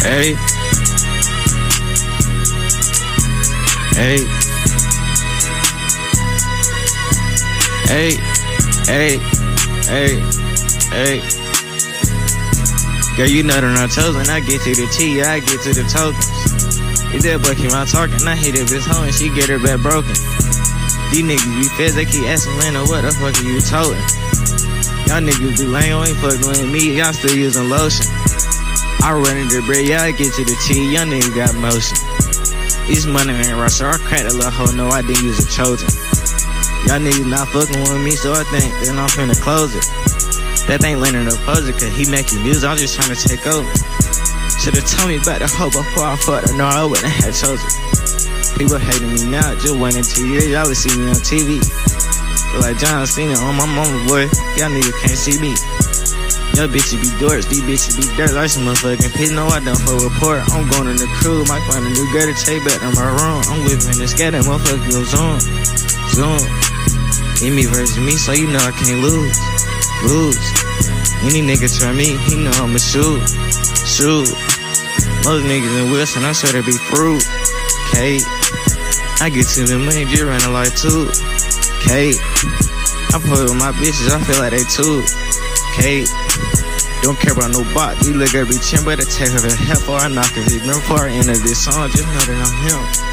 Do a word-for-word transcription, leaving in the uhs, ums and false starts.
Hey. Hey. Hey. Hey. Hey. Hey. Girl, you know that I'm chosen. I get to the T, I get to the tokens. If that boy keep on talking, I hit it bitch hoe and she get her back broken. These niggas be feds, they keep asking Lena, what the fuck are you toting? Y'all niggas be lame, ain't fucking with me, y'all still using lotion. I run into the bread, y'all get to the T, young niggas got motion. This money ain't rush, so I cracked a little hoe, no, I didn't use a Trojan. Y'all niggas not fucking with me, so I think then I'm finna close it. That ain't Leonard no poser, cause he making music, I'm just trying to take over. Should've told me about the hoe before I fucked her, no, I wouldn't have chosen. People hating me now, just waiting two years, y'all would see me on T V. Feel like John Cena on my mama, boy, y'all niggas can't see me. Y'all bitches be dorks, these bitches be dirt, like some motherfucking piss, no, I don't hold report. I'm going in the crew, might find a new girl to take back to my room. I'm whipping the scat, that motherfucker goes on, zoom. Give me versus me, so you know I can't lose, lose. Any nigga try me, he know I'ma shoot, shoot. Most niggas in Wilson, I swear they be fruit. K, I get to the money, just running like two. K, I play with my bitches, I feel like they too. K, don't care about no bot. You look every chin, but I take her to hell for I knock her. Remember before I end of this song, just know that I'm him.